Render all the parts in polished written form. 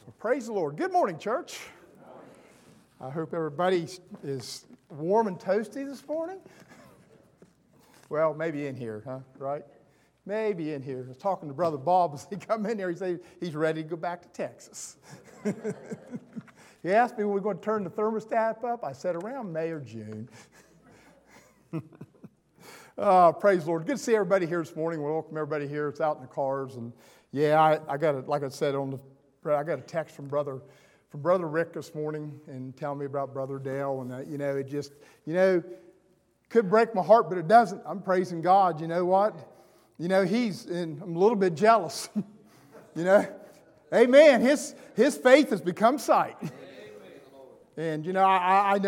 Well, praise the Lord. Good morning, church. I hope everybody is warm and toasty this morning. Well, maybe in here, huh? Right? Maybe in here. I was talking to Brother Bob as he come in here. He said he's ready to go back to Texas. He asked me when we're going to turn the thermostat up. I said around May or June. Praise the Lord. Good to see everybody here this morning. We welcome everybody here. It's out in the cars. And yeah, I got it. Like I said I got a text from Brother Rick this morning and telling me about Brother Dale. And it just, could break my heart, but it doesn't. I'm praising God. You know what? I'm a little bit jealous. Amen. His faith has become sight. And, I'm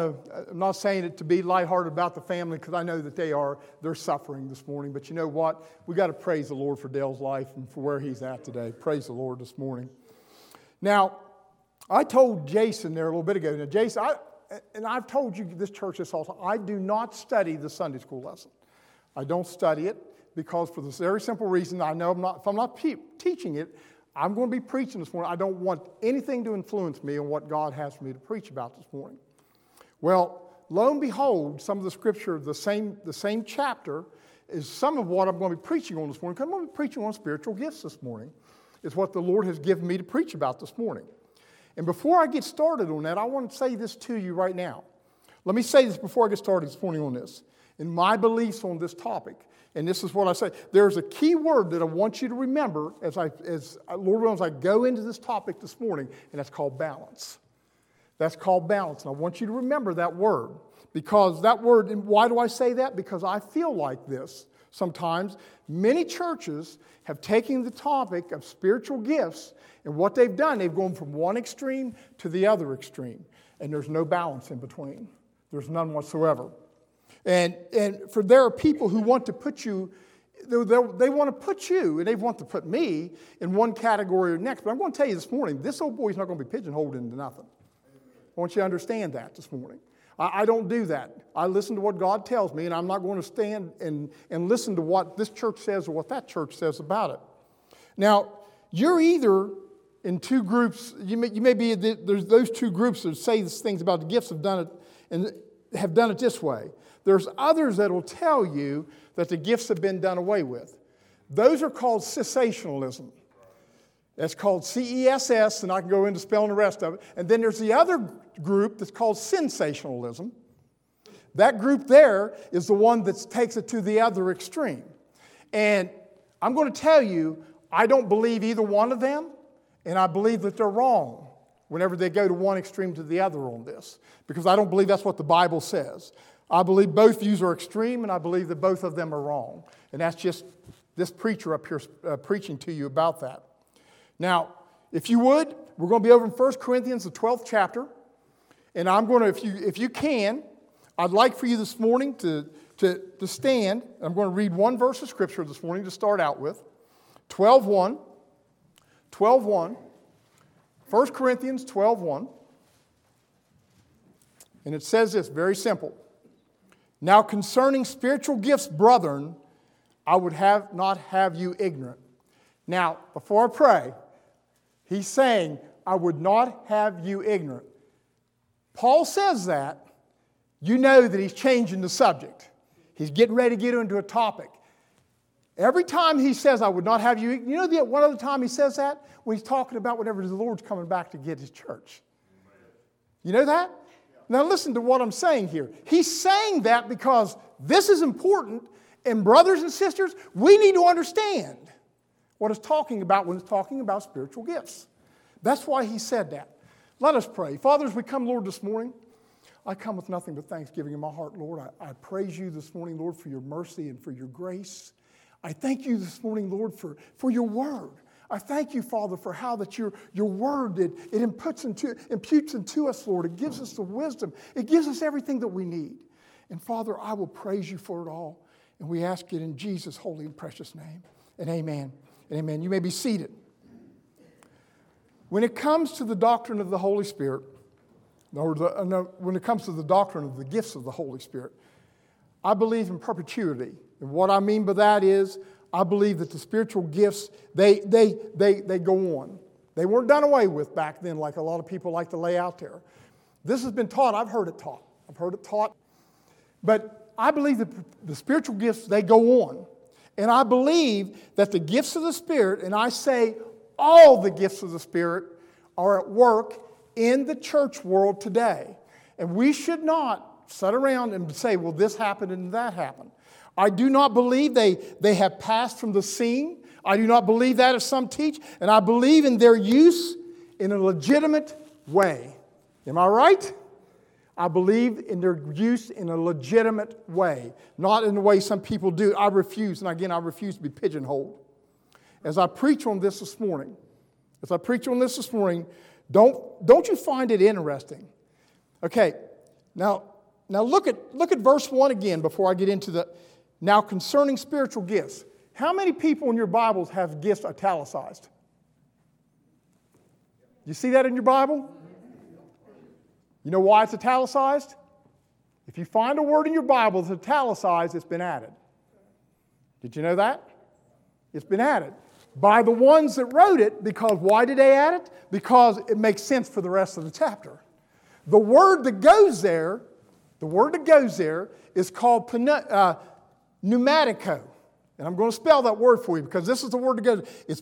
not saying it to be lighthearted about the family because I know that they're suffering this morning. But you know what? We got to praise the Lord for Dale's life and for where he's at today. Praise the Lord this morning. Now, I told Jason there a little bit ago. Now, Jason, I've told you this church this also. I do not study the Sunday school lesson. I don't study it because for this very simple reason, I know if I'm not teaching it, I'm going to be preaching this morning. I don't want anything to influence me on what God has for me to preach about this morning. Well, lo and behold, some of the scripture, the same chapter, is some of what I'm going to be preaching on this morning. Because I'm going to be preaching on spiritual gifts this morning. It's what the Lord has given me to preach about this morning. And before I get started on that, I want to say this to you right now. Let me say this before I get started this morning on this. In my beliefs on this topic, and this is what I say, there's a key word that I want you to remember as Lord willing, as I go into this topic this morning, and that's called balance. That's called balance, and I want you to remember that word. Because that word, and why do I say that? Because I feel like this sometimes. Many churches have taken the topic of spiritual gifts, and what they've done, they've gone from one extreme to the other extreme, and there's no balance in between. There's none whatsoever. And for there are people who want to put you, they want to put you, and they want to put me in one category or next. But I'm going to tell you this morning, this old boy's not going to be pigeonholed into nothing. I want you to understand that this morning. I don't do that. I listen to what God tells me, and I'm not going to stand and listen to what this church says or what that church says about it. Now, you're either in two groups. You may be there's those two groups that say these things about the gifts have done it and have done it this way. There's others that will tell you that the gifts have been done away with. Those are called cessationalism. That's called CESS, and I can go into spelling the rest of it. And then there's the other group that's called sensationalism. That group there is the one that takes it to the other extreme. And I'm going to tell you, I don't believe either one of them, and I believe that they're wrong whenever they go to one extreme to the other on this, because I don't believe that's what the Bible says. I believe both views are extreme, and I believe that both of them are wrong. And that's just this preacher up here preaching to you about that. Now, if you would, we're going to be over in 1 Corinthians, the 12th chapter. And I'm going to, if you can, I'd like for you this morning to stand. I'm going to read one verse of Scripture this morning to start out with. 12:1. 12:1. 1 Corinthians 12:1. And it says this, very simple. Now concerning spiritual gifts, brethren, I would not have you ignorant. Now, before I pray, he's saying, I would not have you ignorant. Paul says that. You know that he's changing the subject. He's getting ready to get into a topic. Every time he says, I would not have you ignorant, one other time he says that? When he's talking about whenever the Lord's coming back to get his church. You know that? Now listen to what I'm saying here. He's saying that because this is important, and brothers and sisters, we need to understand what it's talking about when it's talking about spiritual gifts. That's why he said that. Let us pray. Father, as we come, Lord, this morning, I come with nothing but thanksgiving in my heart, Lord. I praise you this morning, Lord, for your mercy and for your grace. I thank you this morning, Lord, for your word. I thank you, Father, for how that your word, it imputes into us, Lord. It gives us the wisdom. It gives us everything that we need. And Father, I will praise you for it all. And we ask it in Jesus' holy and precious name. And amen. And amen. You may be seated. When it comes to the doctrine of the Holy Spirit, when it comes to the doctrine of the gifts of the Holy Spirit, I believe in perpetuity. And what I mean by that is, I believe that the spiritual gifts, they go on. They weren't done away with back then like a lot of people like to lay out there. This has been taught. I've heard it taught. But I believe that the spiritual gifts, they go on. And I believe that the gifts of the Spirit, and I say all the gifts of the Spirit, are at work in the church world today. And we should not sit around and say, well, this happened and that happened. I do not believe they have passed from the scene. I do not believe that, as some teach. And I believe in their use in a legitimate way. Am I right? I believe in their use in a legitimate way, not in the way some people do. I refuse, and again, I refuse to be pigeonholed. As I preach on this morning, don't you find it interesting? Okay, now look at verse 1 again before I get into the, now concerning spiritual gifts. How many people in your Bibles have gifts italicized? You see that in your Bible? You know why it's italicized? If you find a word in your Bible that's italicized, it's been added. Did you know that? It's been added by the ones that wrote it, because why did they add it? Because it makes sense for the rest of the chapter. The word that goes there is called pneumatico. And I'm going to spell that word for you because this is the word that goes. It's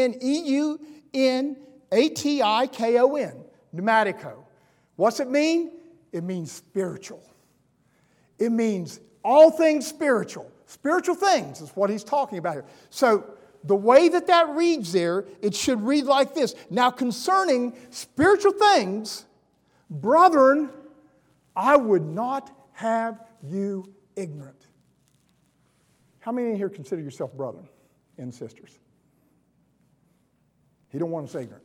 P-N-E-U-N-A-T-I-K-O-N. Pneumatico. What's it mean? It means spiritual. It means all things spiritual. Spiritual things is what he's talking about here. So the way that reads there, it should read like this. Now concerning spiritual things, brethren, I would not have you ignorant. How many in here consider yourself brethren and sisters? He don't want us ignorant.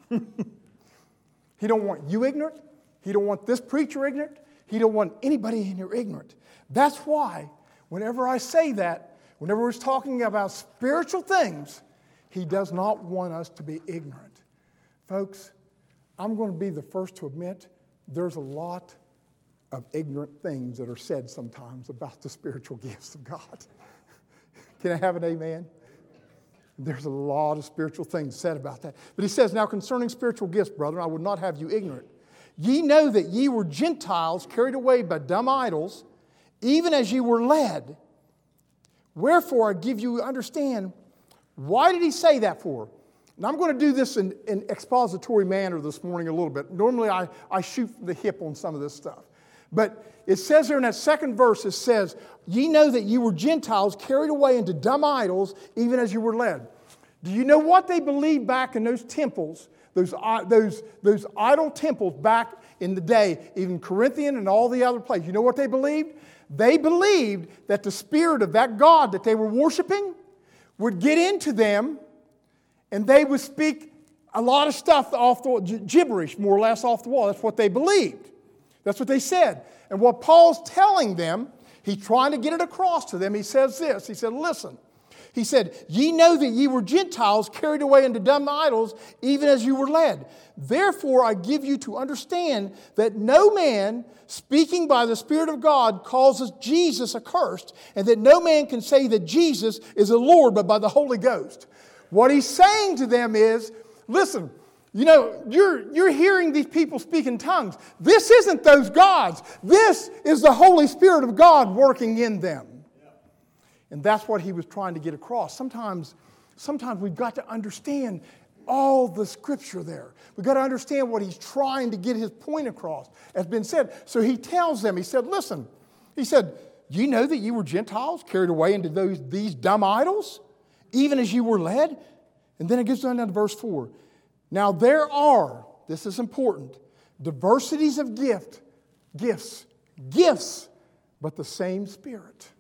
He don't want you ignorant. He don't want this preacher ignorant. He don't want anybody in here ignorant. That's why whenever I say that, whenever we're talking about spiritual things, he does not want us to be ignorant. Folks, I'm going to be the first to admit there's a lot of ignorant things that are said sometimes about the spiritual gifts of God. Can I have an amen? There's a lot of spiritual things said about that. But he says, now concerning spiritual gifts, brethren, I would not have you ignorant. Ye know that ye were Gentiles carried away by dumb idols, even as ye were led. Wherefore I give you understand. Why did he say that for? Now I'm going to do this in expository manner this morning a little bit. Normally I shoot from the hip on some of this stuff. But it says there in that second verse, it says, ye know that ye were Gentiles carried away into dumb idols, even as you were led. Do you know what they believed back in those temples, those idol temples back in the day, even Corinthian and all the other places? You know what they believed? They believed that the spirit of that God that they were worshiping would get into them, and they would speak a lot of stuff off the gibberish, more or less off the wall. That's what they believed. That's what they said. And what Paul's telling them, he's trying to get it across to them. He says this. He said, listen. He said, ye know that ye were Gentiles carried away into dumb idols, even as you were led. Therefore I give you to understand that no man speaking by the Spirit of God causes Jesus accursed, and that no man can say that Jesus is the Lord but by the Holy Ghost. What he's saying to them is, listen, you know, you're hearing these people speak in tongues. This isn't those gods. This is the Holy Spirit of God working in them. And that's what he was trying to get across. Sometimes we've got to understand all the scripture there. We've got to understand what he's trying to get his point across, as been said. So he tells them, he said, listen, he said, you know that you were Gentiles carried away into these dumb idols, even as you were led? And then it gets down to verse 4. Now there are, this is important, diversities of gifts, but the same Spirit.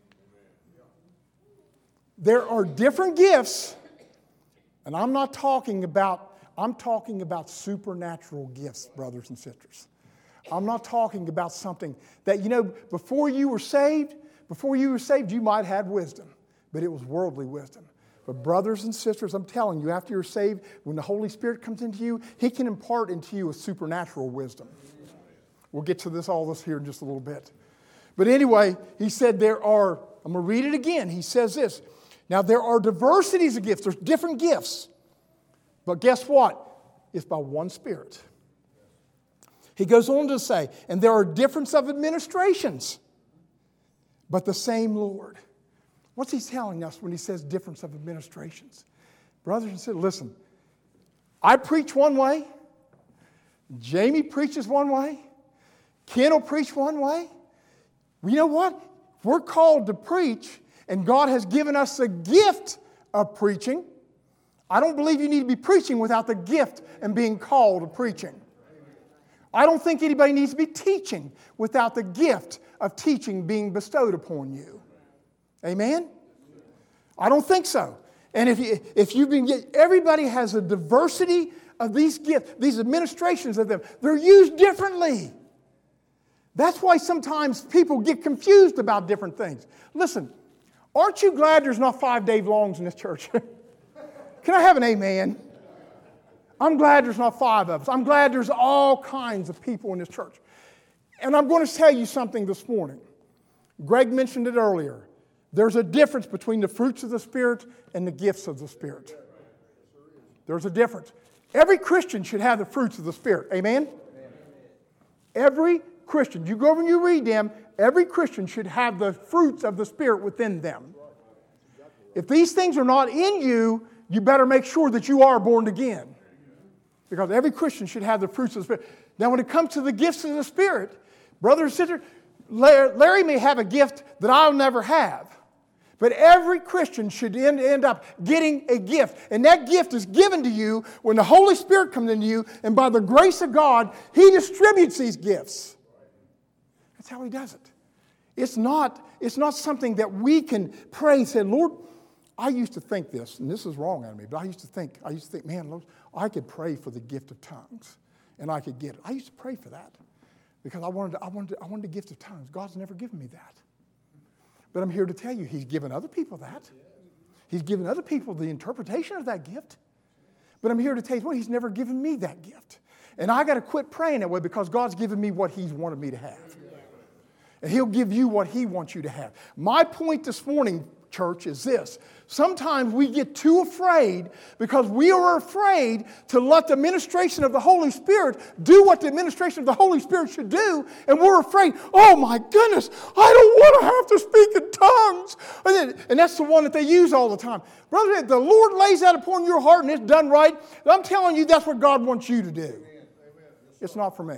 There are different gifts, and I'm talking about supernatural gifts, brothers and sisters. I'm not talking about something that, you know, before you were saved, you might have wisdom, but it was worldly wisdom. But brothers and sisters, I'm telling you, after you're saved, when the Holy Spirit comes into you, He can impart into you a supernatural wisdom. We'll get to all this here in just a little bit. But anyway, he said I'm going to read it again. He says this. Now there are diversities of gifts. There's different gifts. But guess what? It's by one Spirit. He goes on to say, and there are difference of administrations, but the same Lord. What's he telling us when he says difference of administrations? Brothers and sisters, listen. I preach one way. Jamie preaches one way. Ken will preach one way. You know what? We're called to preach, and God has given us a gift of preaching. I don't believe you need to be preaching without the gift and being called to preaching. I don't think anybody needs to be teaching without the gift of teaching being bestowed upon you. Amen? I don't think so. And if you've been, everybody has a diversity of these gifts, these administrations of them. They're used differently. That's why sometimes people get confused about different things. Listen, aren't you glad there's not 5 Dave Longs in this church? Can I have an amen? I'm glad there's not 5 of us. I'm glad there's all kinds of people in this church. And I'm going to tell you something this morning. Greg mentioned it earlier. There's a difference between the fruits of the Spirit and the gifts of the Spirit. There's a difference. Every Christian should have the fruits of the Spirit. Amen? Every Christian. You go over and you read them, every Christian should have the fruits of the Spirit within them. If these things are not in you, you better make sure that you are born again. Because every Christian should have the fruits of the Spirit. Now when it comes to the gifts of the Spirit, brother and sister, Larry may have a gift that I'll never have. But every Christian should end up getting a gift. And that gift is given to you when the Holy Spirit comes into you. And by the grace of God, He distributes these gifts. That's how He does it. It's not something that we can pray and say, Lord, I used to think this, and this is wrong out of me, but I used to think, man, Lord, I could pray for the gift of tongues, and I could get it. I used to pray for that because I wanted the gift of tongues. God's never given me that. But I'm here to tell you, He's given other people that. He's given other people the interpretation of that gift. But I'm here to tell you, well, He's never given me that gift. And I got to quit praying that way because God's given me what He's wanted me to have. And He'll give you what He wants you to have. My point this morning, church, is this. Sometimes we get too afraid because we are afraid to let the administration of the Holy Spirit do what the administration of the Holy Spirit should do. And we're afraid, oh my goodness, I don't want to have to speak in tongues. And that's the one that they use all the time. Brother, the Lord lays that upon your heart and it's done right. I'm telling you, that's what God wants you to do. It's not for me.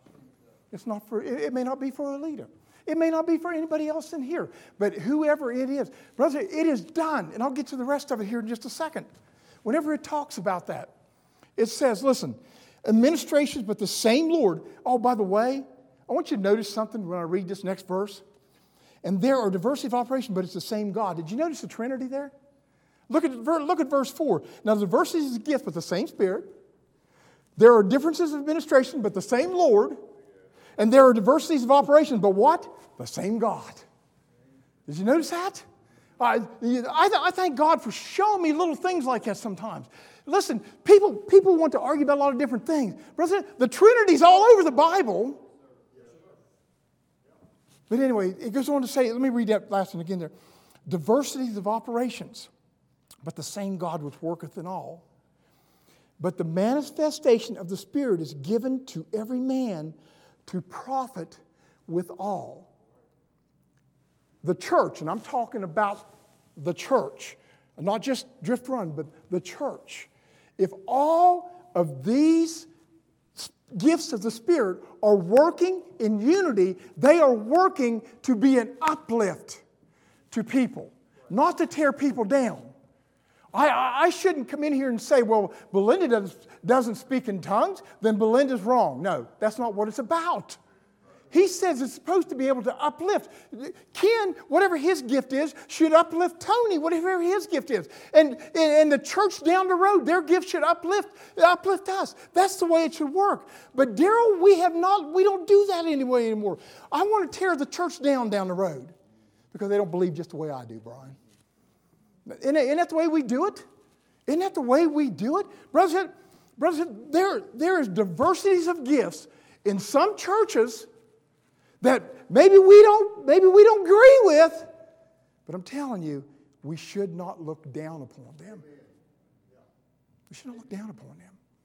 It may not be for a leader. It may not be for anybody else in here, but whoever it is. Brother, it is done. And I'll get to the rest of it here in just a second. Whenever it talks about that, it says, listen, administrations, but the same Lord. Oh, by the way, I want you to notice something when I read this next verse. And there are diversity of operation, but it's the same God. Did you notice the Trinity there? Look at verse 4. Now, the diversity is a gift, but the same Spirit. There are differences of administration, but the same Lord. And there are diversities of operations, but what? The same God. Did you notice that? I thank God for showing me little things like that sometimes. Listen, people want to argue about a lot of different things. Brother, the Trinity's all over the Bible. But anyway, it goes on to say, let me read that last one again there. Diversities of operations, but the same God which worketh in all. But the manifestation of the Spirit is given to every man to profit with all. The church, and I'm talking about the church, not just Drift Run, but the church. If all of these gifts of the Spirit are working in unity, they are working to be an uplift to people, not to tear people down. I shouldn't come in here and say, well, Belinda doesn't speak in tongues, then Belinda's wrong. No, that's not what it's about. He says it's supposed to be able to uplift. Ken, whatever his gift is, should uplift Tony, whatever his gift is. And the church down the road, their gift should uplift us. That's the way it should work. But Daryl, we don't do that anymore. I want to tear the church down the road because they don't believe just the way I do, Brian. Isn't that the way we do it? Isn't that the way we do it? Brothers, there is diversities of gifts in some churches that maybe we don't agree with, but I'm telling you, we should not look down upon them. We should not look down upon them.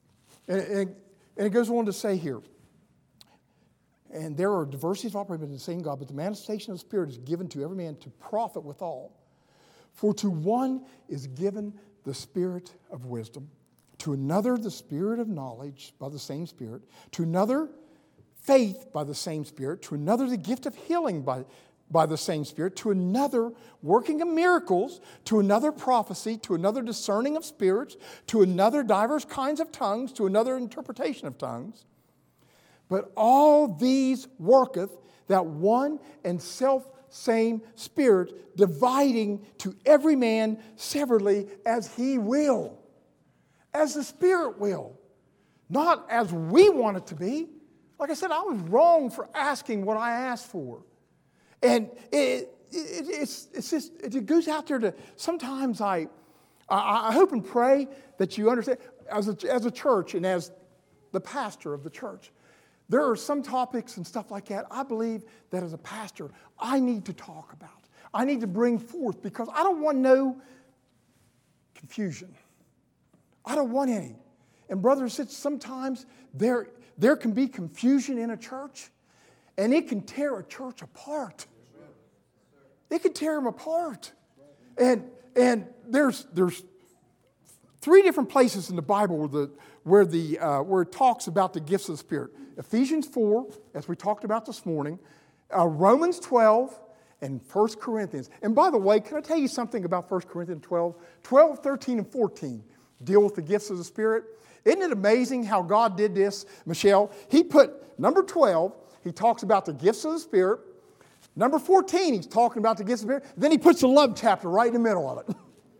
And it goes on to say here, and there are diversities of operation in the same God, but the manifestation of the Spirit is given to every man to profit withal. For to one is given the Spirit of wisdom, to another the Spirit of knowledge by the same Spirit, to another faith by the same Spirit, to another the gift of healing by the same Spirit, to another working of miracles, to another prophecy, to another discerning of spirits, to another divers kinds of tongues, to another interpretation of tongues. But all these worketh that one and self-same Spirit, dividing to every man severally as he will, as the Spirit will, not as we want it to be. Like I said, I was wrong for asking what I asked for. And it goes out there to, sometimes I hope and pray that you understand, as a church and as the pastor of the church, there are some topics and stuff like that I believe that as a pastor I need to talk about. I need to bring forth because I don't want no confusion. I don't want any. And brothers and sisters, sometimes there can be confusion in a church, and it can tear a church apart. It can tear them apart. And there's 3 different places in the Bible where it talks about the gifts of the Spirit. Ephesians 4, as we talked about this morning, Romans 12, and 1 Corinthians. And by the way, can I tell you something about 1 Corinthians 12? 12, 13, and 14 deal with the gifts of the Spirit. Isn't it amazing how God did this, Michelle? He put number 12, he talks about the gifts of the Spirit. Number 14, he's talking about the gifts of the Spirit. Then he puts the love chapter right in the middle of it.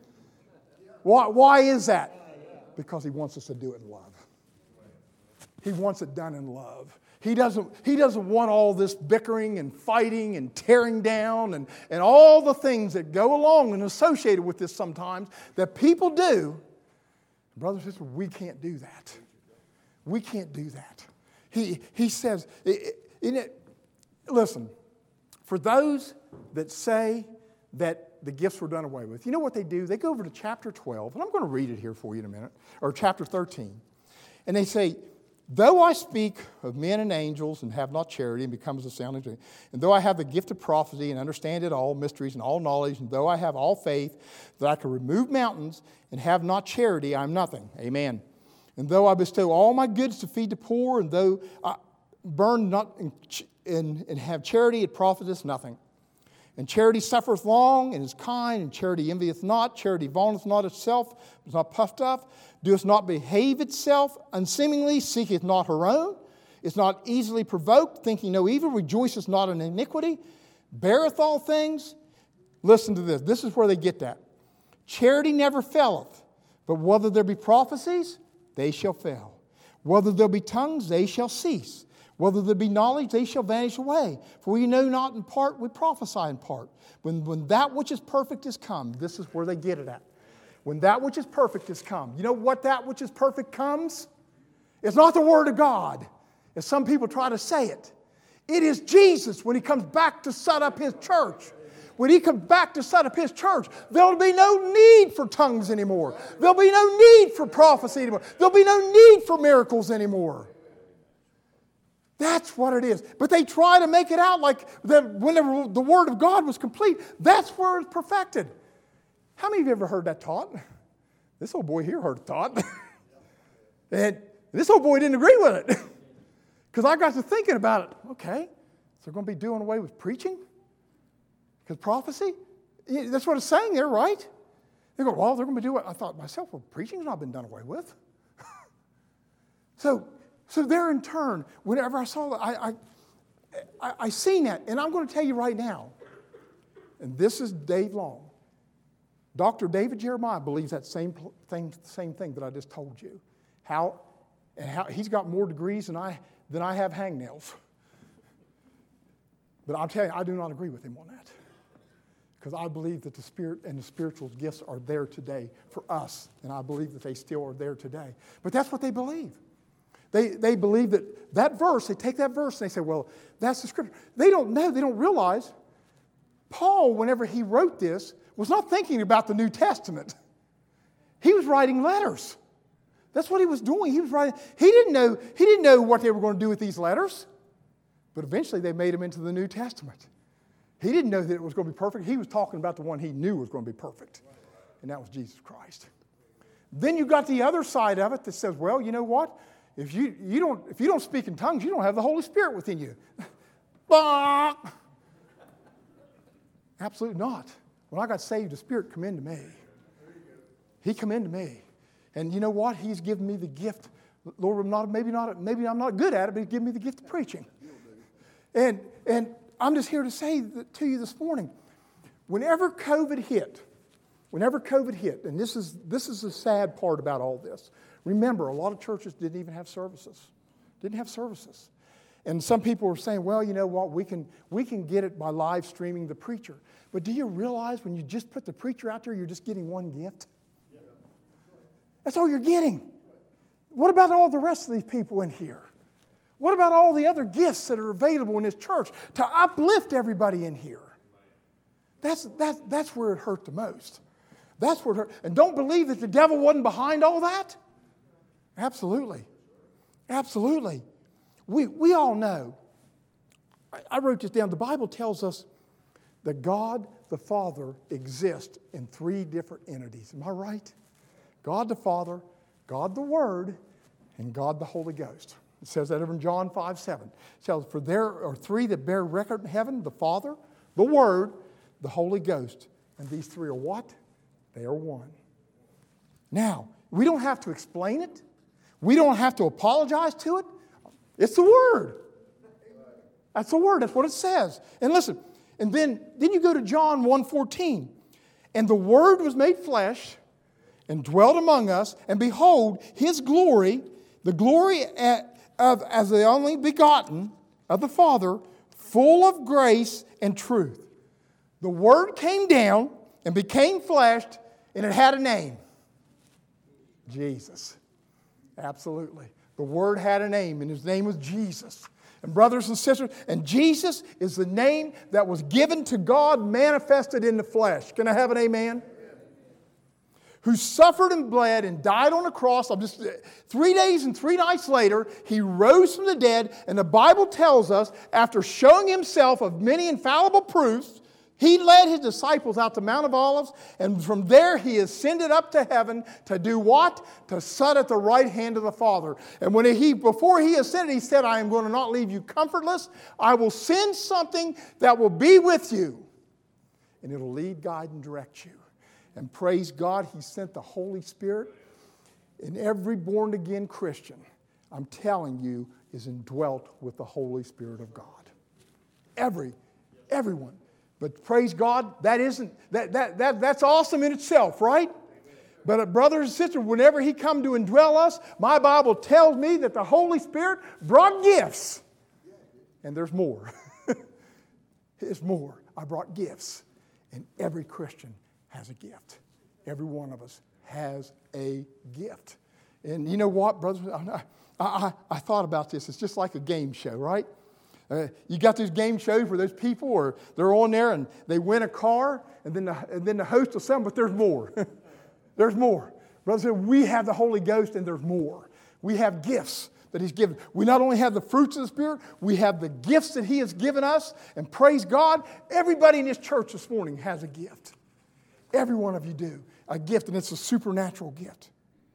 Why is that? Because he wants us to do it in love. He wants it done in love. He doesn't want all this bickering and fighting and tearing down and all the things that go along and associated with this sometimes that people do. Brothers and sisters, we can't do that. We can't do that. He says, listen, for those that say that the gifts were done away with, you know what they do? They go over to chapter 12, and I'm going to read it here for you in a minute, or chapter 13. And they say, though I speak of men and angels and have not charity and become as a sounding string, and though I have the gift of prophecy and understand it all mysteries and all knowledge, and though I have all faith that I can remove mountains and have not charity, I am nothing. Amen. And though I bestow all my goods to feed the poor, and though I burn not and have charity, it profiteth nothing. And charity suffereth long and is kind, and charity envieth not, charity vaunteth not itself, is not puffed up, doeth not behave itself unseemingly, seeketh not her own, is not easily provoked, thinking no evil, rejoiceth not in iniquity, beareth all things. Listen to this. This is where they get that. Charity never faileth, but whether there be prophecies, they shall fail. Whether there be tongues, they shall cease. Whether there be knowledge, they shall vanish away. For we know not in part, we prophesy in part. When that which is perfect is come, this is where they get it at. When that which is perfect is come. You know what that which is perfect comes? It's not the Word of God, as some people try to say it. It is Jesus when He comes back to set up His church. When He comes back to set up His church, there'll be no need for tongues anymore. There'll be no need for prophecy anymore. There'll be no need for miracles anymore. That's what it is. But they try to make it out like that whenever the Word of God was complete, that's where it's perfected. How many of you ever heard that taught? This old boy here heard it taught. And this old boy didn't agree with it. Because I got to thinking about it. Okay, so they're going to be doing away with preaching? Because prophecy? That's what it's saying there, right? They go, well, they're going to be doing it. I thought to myself, well, preaching's not been done away with. So there in turn, whenever I saw that, I seen that. And I'm going to tell you right now, and this is Dave Long. Dr. David Jeremiah believes that same thing that I just told you. How he's got more degrees than I have hangnails. But I'll tell you, I do not agree with him on that. Because I believe that the Spirit and the spiritual gifts are there today for us. And I believe that they still are there today. But that's what they believe. They believe that verse, they take that verse and they say, well, that's the Scripture. They don't know, they don't realize Paul, whenever he wrote this, was not thinking about the New Testament. He was writing letters. That's what he was doing. He was writing. He didn't know what they were going to do with these letters. But eventually they made them into the New Testament. He didn't know that it was going to be perfect. He was talking about the one he knew was going to be perfect. And that was Jesus Christ. Then you got the other side of it that says, well, you know what? If you don't speak in tongues, you don't have the Holy Spirit within you. Absolutely not. When I got saved, the Spirit come into me. He come into me. And you know what? He's given me the gift. Lord, maybe I'm not good at it, but He's given me the gift of preaching. And I'm just here to say to you this morning, whenever COVID hit, and this is the sad part about all this. Remember, a lot of churches didn't even have services. And some people were saying, well, you know what, we can get it by live streaming the preacher. But do you realize when you just put the preacher out there, you're just getting one gift? That's all you're getting. What about all the rest of these people in here? What about all the other gifts that are available in this church to uplift everybody in here? That's where it hurt the most. That's where it hurt. And don't believe that the devil wasn't behind all that. Absolutely. Absolutely. We all know. I wrote this down. The Bible tells us that God the Father exists in three different entities. Am I right? God the Father, God the Word, and God the Holy Ghost. It says that over in John 5:7. It says, for there are three that bear record in heaven, the Father, the Word, the Holy Ghost. And these three are what? They are one. Now, we don't have to explain it. We don't have to apologize to it. It's the Word. That's the Word. That's what it says. And listen, and then you go to John 1:14. And the Word was made flesh and dwelt among us, and behold, His glory, the glory as the only begotten of the Father, full of grace and truth. The Word came down and became flesh, and it had a name. Jesus. Absolutely. The Word had a name, and His name was Jesus. And brothers and sisters, and Jesus is the name that was given to God manifested in the flesh. Can I have an amen? Who suffered and bled and died on the cross. 3 days and 3 nights later, He rose from the dead. And the Bible tells us, after showing Himself of many infallible proofs, He led His disciples out to Mount of Olives. And from there, He ascended up to heaven to do what? To sit at the right hand of the Father. And before He ascended, He said, I am going to not leave you comfortless. I will send something that will be with you. And it'll lead, guide, and direct you. And praise God, He sent the Holy Spirit. And every born-again Christian, I'm telling you, is indwelt with the Holy Spirit of God. Everyone. But praise God, that's awesome in itself, right? But brothers and sisters, whenever He come to indwell us, my Bible tells me that the Holy Spirit brought gifts. And there's more. There's more. I brought gifts. And every Christian has a gift. Every one of us has a gift. And you know what, brothers? I thought about this. It's just like a game show, right? You got these game shows where those people they're on there and they win a car, and then the host will sell them, but there's more. There's more. Brothers, we have the Holy Ghost, and there's more. We have gifts that He's given. We not only have the fruits of the Spirit, we have the gifts that He has given us, and praise God, everybody in this church this morning has a gift. Every one of you do. A gift, and it's a supernatural gift.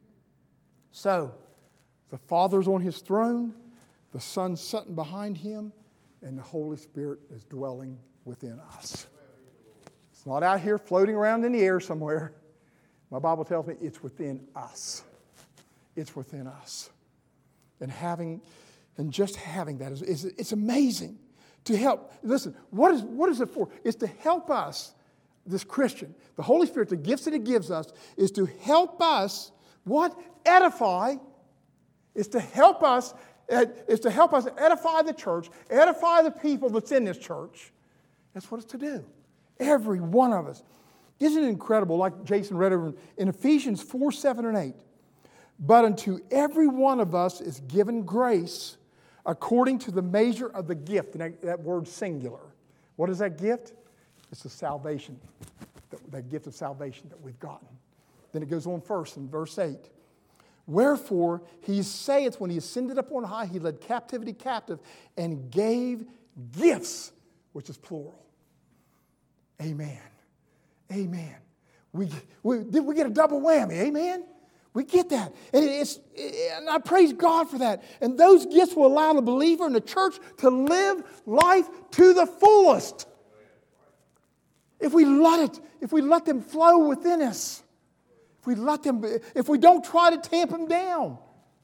So, the Father's on His throne, the Son's sitting behind Him, and the Holy Spirit is dwelling within us. It's not out here floating around in the air somewhere. My Bible tells me it's within us. It's within us. And just having that it's amazing to help. Listen, what is it for? It's to help us, this Christian. The Holy Spirit, the gifts that He gives us, is to help us, what? Edify. It's to help us edify the church, edify the people that's in this church. That's what it's to do. Every one of us. Isn't it incredible, like Jason read over in Ephesians 4:7 and 8? But unto every one of us is given grace according to the measure of the gift. And that word singular. What is that gift? It's the salvation, that gift of salvation that we've gotten. Then it goes on first in verse 8. Wherefore he saith, when he ascended up on high, he led captivity captive and gave gifts, which is plural. Amen. Amen. We get a double whammy. Amen. We get that. And I praise God for that. And those gifts will allow the believer in the church to live life to the fullest. If we let them flow within us. If we don't try to tamp them down.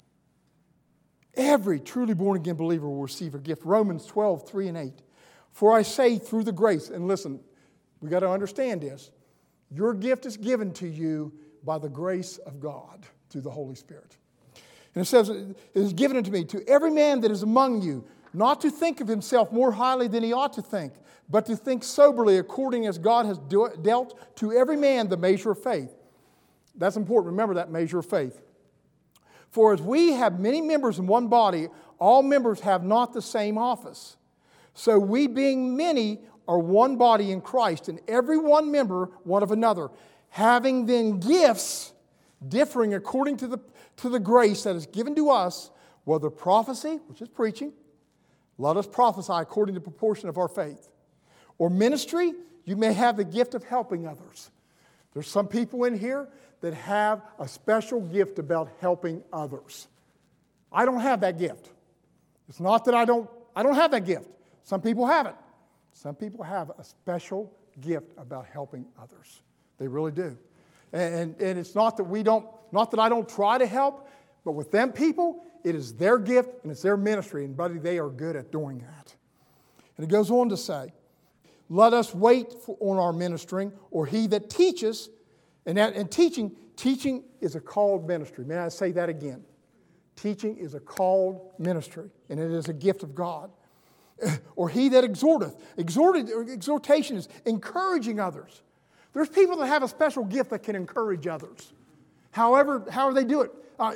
Every truly born again believer will receive a gift. Romans 12, 3 and 8. For I say through the grace, and listen, we got to understand this. Your gift is given to you by the grace of God through the Holy Spirit. And it says, it is given unto me, to every man that is among you, not to think of himself more highly than he ought to think, but to think soberly according as God has dealt to every man the measure of faith. That's important. Remember that measure of faith. For as we have many members in one body, all members have not the same office. So we being many are one body in Christ, and every one member one of another, having then gifts differing according to the grace that is given to us, whether prophecy, which is preaching, let us prophesy according to the proportion of our faith. Or ministry, you may have the gift of helping others. There's some people in here that have a special gift about helping others. I don't have that gift. It's not that I don't have that gift. Some people have it. Some people have a special gift about helping others. They really do. And it's not that I don't try to help, but with them people, it is their gift and it's their ministry, and buddy, they are good at doing that. And it goes on to say, let us wait on our ministering, or he that teaches, and teaching is a called ministry. May I say that again? Teaching is a called ministry, and it is a gift of God. Or he that exhorteth. Exhortation is encouraging others. There's people that have a special gift that can encourage others. However they do it. I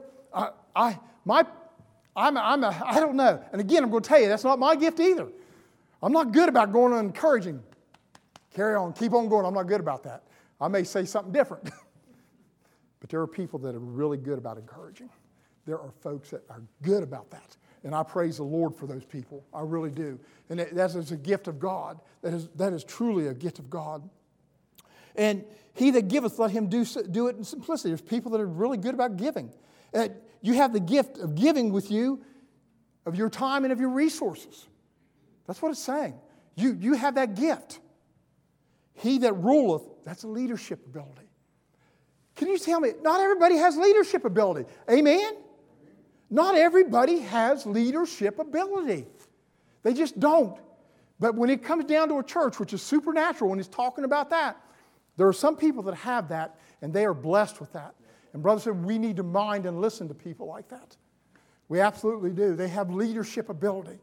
don't know. And again, I'm going to tell you, that's not my gift either. I'm not good about going and encouraging. Carry on, keep on going. I'm not good about that. I may say something different. But there are people that are really good about encouraging. There are folks that are good about that. And I praise the Lord for those people. I really do. And that is a gift of God. That is truly a gift of God. And he that giveth, let him do it in simplicity. There's people that are really good about giving. You have the gift of giving with you, of your time and of your resources. That's what it's saying. You have that gift. He that ruleth, that's a leadership ability. Can you tell me, not everybody has leadership ability. Amen? Not everybody has leadership ability. They just don't. But when it comes down to a church, which is supernatural, when it's talking about that, there are some people that have that, and they are blessed with that. And brothers and sisters, we need to mind and listen to people like that. We absolutely do. They have leadership ability.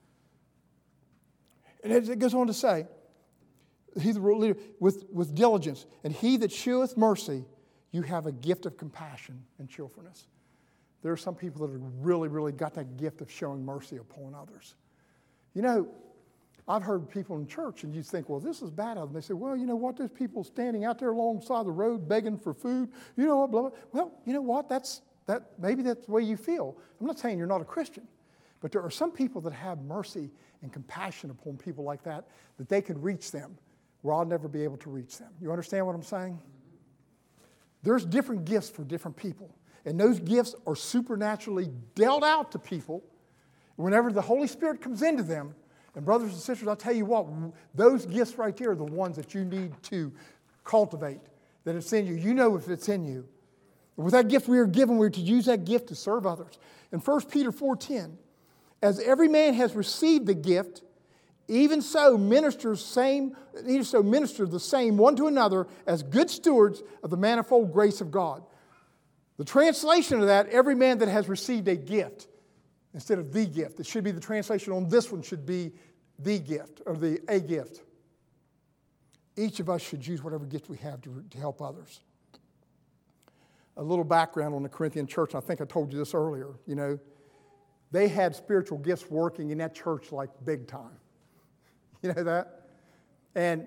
And it goes on to say, he the leader with diligence, and he that sheweth mercy, you have a gift of compassion and cheerfulness. There are some people that have really, really got that gift of showing mercy upon others. You know, I've heard people in church, and you think, well, this is bad of them. They say, well, you know what? There's people standing out there alongside the road begging for food. You know what? Blah, blah. Well, you know what? Maybe that's the way you feel. I'm not saying you're not a Christian, but there are some people that have mercy and compassion upon people like that they can reach them where I'll never be able to reach them. You understand what I'm saying? There's different gifts for different people, and those gifts are supernaturally dealt out to people whenever the Holy Spirit comes into them. And brothers and sisters, I'll tell you what, those gifts right there are the ones that you need to cultivate, that it's in you. You know if it's in you. With that gift we are given, we're to use that gift to serve others. In 1 Peter 4:10, as every man has received the gift, even so minister the same one to another as good stewards of the manifold grace of God. The translation of that, every man that has received a gift, instead of the gift. It should be the translation on this one should be the gift, or a gift. Each of us should use whatever gift we have to help others. A little background on the Corinthian church, I think I told you this earlier, you know. They had spiritual gifts working in that church like big time. You know that? And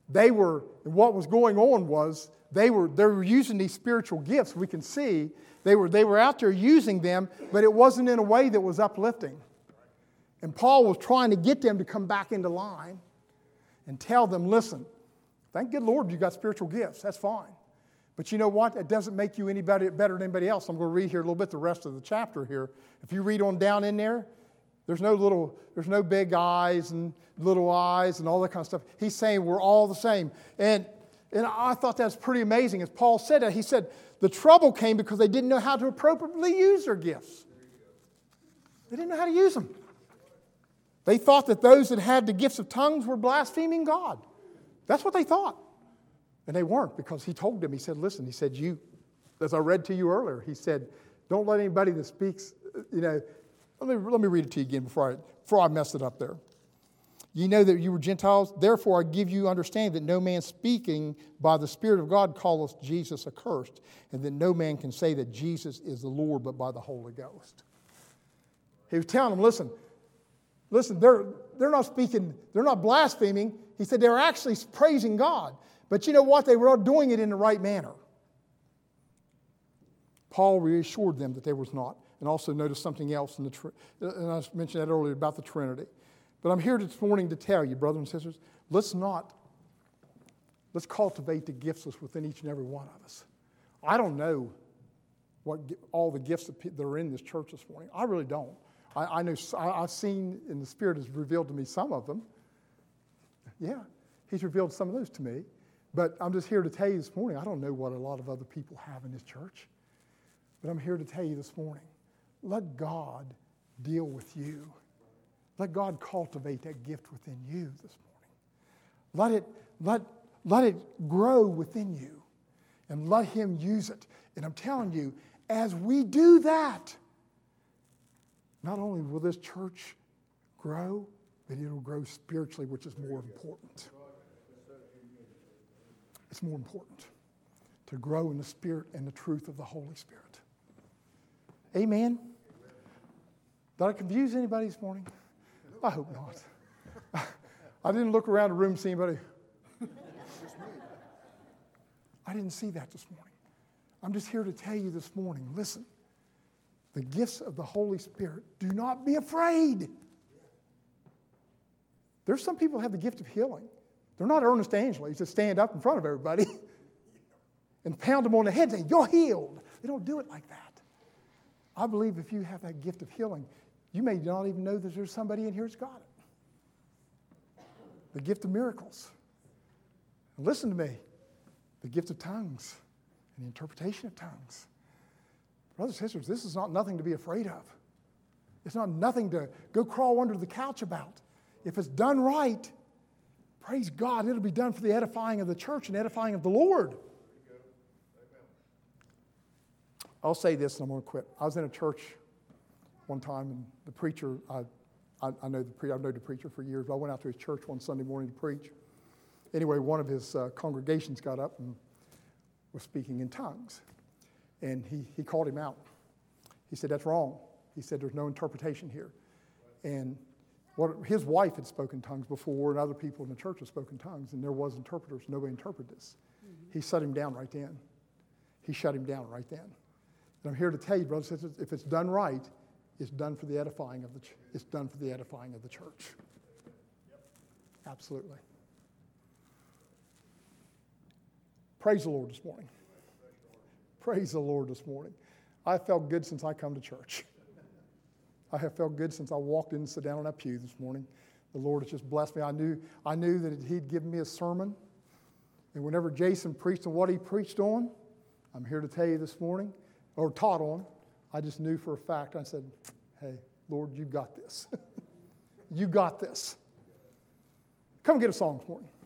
what was going on was they were using these spiritual gifts. We can see they were out there using them, but it wasn't in a way that was uplifting. And Paul was trying to get them to come back into line and tell them, listen, thank good Lord you got spiritual gifts. That's fine. But you know what? It doesn't make you better than anybody else. I'm going to read here a little bit the rest of the chapter here. If you read on down in there, there's no big eyes and little eyes and all that kind of stuff. He's saying we're all the same. And I thought that's pretty amazing. As Paul said that, he said the trouble came because they didn't know how to appropriately use their gifts. They didn't know how to use them. They thought that those that had the gifts of tongues were blaspheming God. That's what they thought. And they weren't, because he told them, he said, listen, he said, you, as I read to you earlier, he said, don't let anybody that speaks, let me read it to you again before I mess it up there. You know that you were Gentiles, therefore I give you understanding that no man speaking by the Spirit of God calleth Jesus accursed, and that no man can say that Jesus is the Lord but by the Holy Ghost. He was telling them, listen, they're not speaking, they're not blaspheming. He said they're actually praising God. But you know what? They were doing it in the right manner. Paul reassured them that they was not. And also notice something else, and I mentioned that earlier about the Trinity. But I'm here this morning to tell you, brothers and sisters, let's cultivate the gifts that's within each and every one of us. I don't know what all the gifts that are in this church this morning. I really don't. I know I've seen, and the Spirit has revealed to me some of them. Yeah, He's revealed some of those to me. But I'm just here to tell you this morning, I don't know what a lot of other people have in this church. But I'm here to tell you this morning, let God deal with you. Let God cultivate that gift within you this morning. Let it grow within you, and let Him use it. And I'm telling you, as we do that, not only will this church grow, but it'll grow spiritually, which is more important. It's more important to grow in the Spirit and the truth of the Holy Spirit. Amen? Did I confuse anybody this morning? I hope not. I didn't look around the room and see anybody. I didn't see that this morning. I'm just here to tell you this morning, listen, the gifts of the Holy Spirit, do not be afraid. There's some people who have the gift of healing. They're not Ernest Angley's to stand up in front of everybody and pound them on the head saying, you're healed. They don't do it like that. I believe if you have that gift of healing, you may not even know that there's somebody in here that's got it. The gift of miracles. And listen to me. The gift of tongues and the interpretation of tongues. Brothers and sisters, this is not nothing to be afraid of. It's not nothing to go crawl under the couch about. If it's done right, praise God, it'll be done for the edifying of the church and edifying of the Lord. I'll say this and I'm going to quit. I was in a church one time, and the preacher, I've known the preacher for years, but I went out to his church one Sunday morning to preach. Anyway, one of his congregations got up and was speaking in tongues. And he called him out. He said, that's wrong. He said, there's no interpretation here. And his wife had spoken tongues before, and other people in the church had spoken tongues, and there was interpreters. Nobody interpreted this. Mm-hmm. He shut him down right then. He shut him down right then. And I'm here to tell you, brothers and sisters, if it's done right, it's done for the edifying of the church. Absolutely. Praise the Lord this morning. Praise the Lord this morning. I felt good since I come to church. I have felt good since I walked in and sat down on that pew this morning. The Lord has just blessed me. I knew that He'd given me a sermon. And whenever Jason preached on what he preached on, I'm here to tell you this morning, or taught on, I just knew for a fact. I said, hey, Lord, you got this. You got this. Come get a song this morning.